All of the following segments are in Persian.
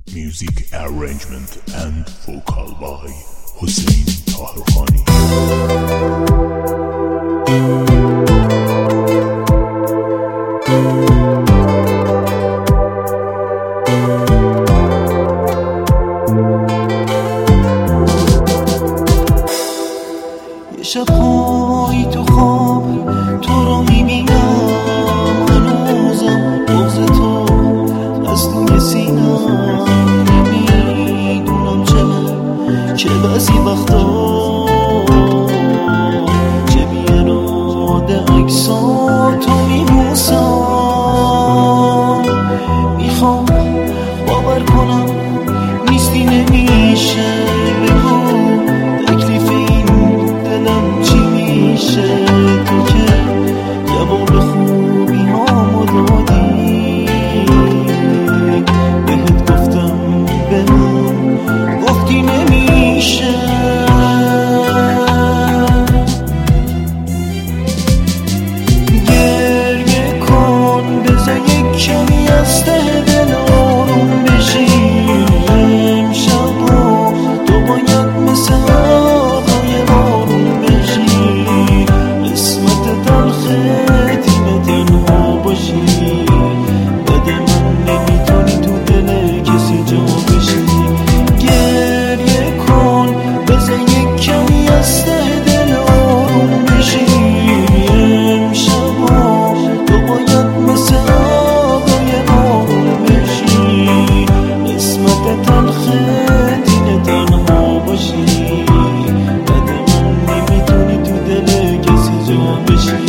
Music arrangement and vocal by Hussein Taherkhani. یه شب‌هایی تو خواب تو رو میبینم، هنوزم بغض تو از توی سینم، نمیدونم چه بعضی وقتا چه بی‌اراده عکساتو میبوسم، میخوام باور کنم نیستی نمیشه، بگو تکلیف این دلم چی میشه، تو که جواب خوبی هامو دادی، بهت گفتم به من گفتی نمیشه، گریه کن بذار یک کمی از ته دل آروم بشی، امشب تو باید مثل هوای بارون بشی، قسمت تلخت اینه تنها باشی، بده من نمیتونی تو دل کسی جا بشی، گریه کن بذار یک کمی از ته دل آروم بشی، امشب تو باید مثل هوای بارون بشی، قسمت تلخت اینه تنها باشی، بده من نمیتونی تو دل کسی جا بشی.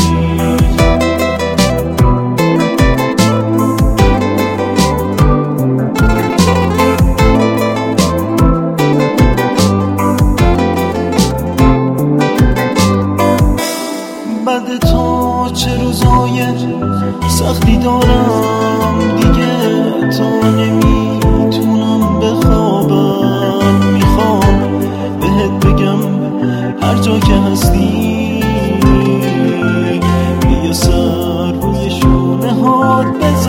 بعد تو چه روزای سختی دارم دیگه، تا نمیتونم بخوابم، میخوام بهت بگم هر جا که هستی بیا سر روی شونه هات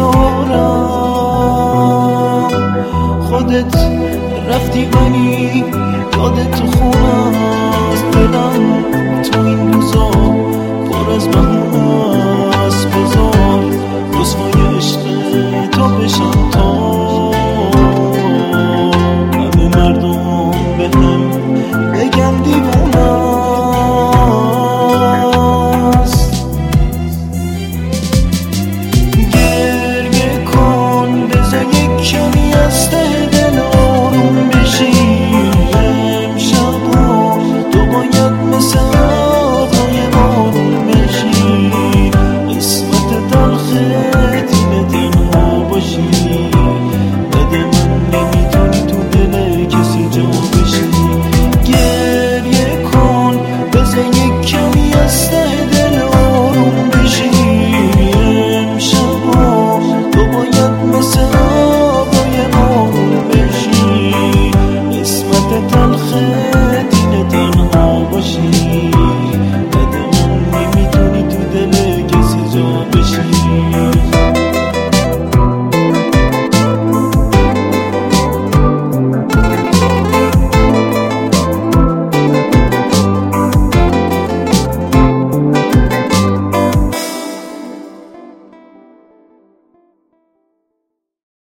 بذارم، خودت رفتی ولی یادت تو خونه است، دلم تو این روزا پر از بهونه است، بذار رسوای عشق تو بشم تا